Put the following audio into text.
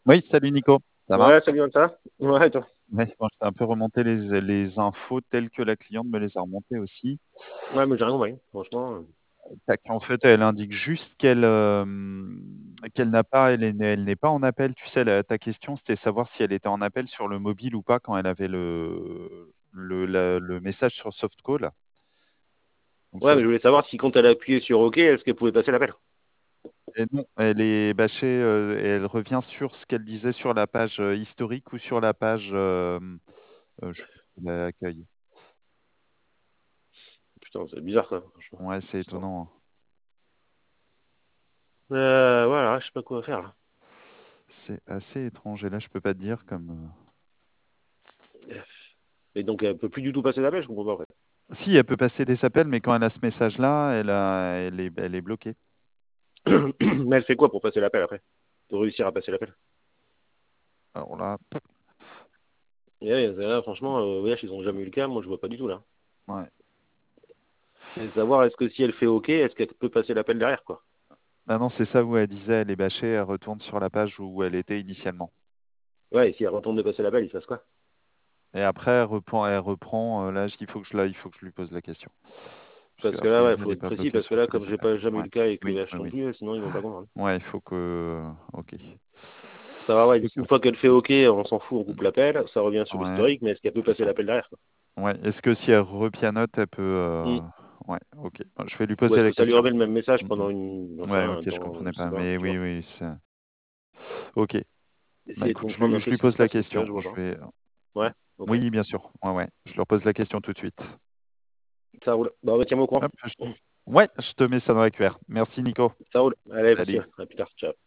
Oui, salut Nico, ça va? Ouais, salut, ça va? Ouais, et toi? Ouais, bon, je t'ai un peu remonté les infos telles que la cliente me les a remontées aussi. Ouais, mais j'ai rien compris, franchement. Tac, en fait, elle indique juste qu'elle n'a pas, elle n'est pas en appel. Tu sais, ta question, c'était savoir si elle était en appel sur le mobile ou pas quand elle avait le message sur soft call. Donc, Ouais, mais je voulais savoir si quand elle a appuyé sur OK, est-ce qu'elle pouvait passer l'appel? et non, elle est bâchée et elle revient sur ce qu'elle disait sur la page historique ou sur la page je sais plus, l'accueil. Putain, c'est bizarre ça, franchement. Ouais, c'est Putain. étonnant, hein. Voilà, je sais pas quoi faire là. C'est assez étrange. Et là, je peux pas te dire comme. Et donc elle peut plus du tout passer l'appel, je comprends pas après. Si, elle peut passer des appels, mais quand elle a ce message-là, elle est bloquée. Mais elle fait quoi pour passer l'appel après? Pour réussir à passer l'appel? Alors là, Et ouais, là, franchement, VH, ils ont jamais eu le cas, moi je vois pas du tout là. ouais. C'est savoir est-ce que si elle fait OK, est-ce qu'elle peut passer l'appel derrière quoi? Ah non, c'est ça où elle disait, elle est bâchée, elle retourne sur la page où elle était initialement. Ouais, et si elle retourne de passer l'appel, il se passe quoi? Et après, elle reprend. Là, il faut que je lui pose la question. Parce Parce qu'a que là, ouais, priori, elle faut n'est être pas précis, bloquée parce que sur là, tous comme les j'ai appels. pas jamais eu Ouais. le cas avec Oui, VH oui, non oui. plus, sinon ils vont pas comprendre. Ouais, il faut que. Ok. Ça va, ouais, une Ok. fois qu'elle fait OK, on s'en fout, on coupe l'appel, ça revient sur Ouais, l'historique, mais est-ce qu'elle peut c'est passer ça. l'appel derrière, quoi? Ouais. Est-ce que si elle repianote, elle peut. Hmm. Ouais, ok. Je vais lui Ou poser est-ce la que ça lui question. remet le même message Mm, pendant mm. une, j'en sais Ouais, rien, ok, un je temps, comprenais je sais pas. pas, Mais tu oui, vois. oui. Ok. Bah Essayer de écoute, comprendre un je peu lui ce qui se pose la passe, parce que là, question. je vois pas. Ouais, Ouais. ok. Oui, bien sûr. Ouais, ouais. Je leur pose la question tout de suite. Ça roule. Bah, tiens-moi au courant. Hop, ouais, je te mets ça dans la QR. Merci Nico. Ça roule. Allez, merci, Salut. à plus tard, ciao.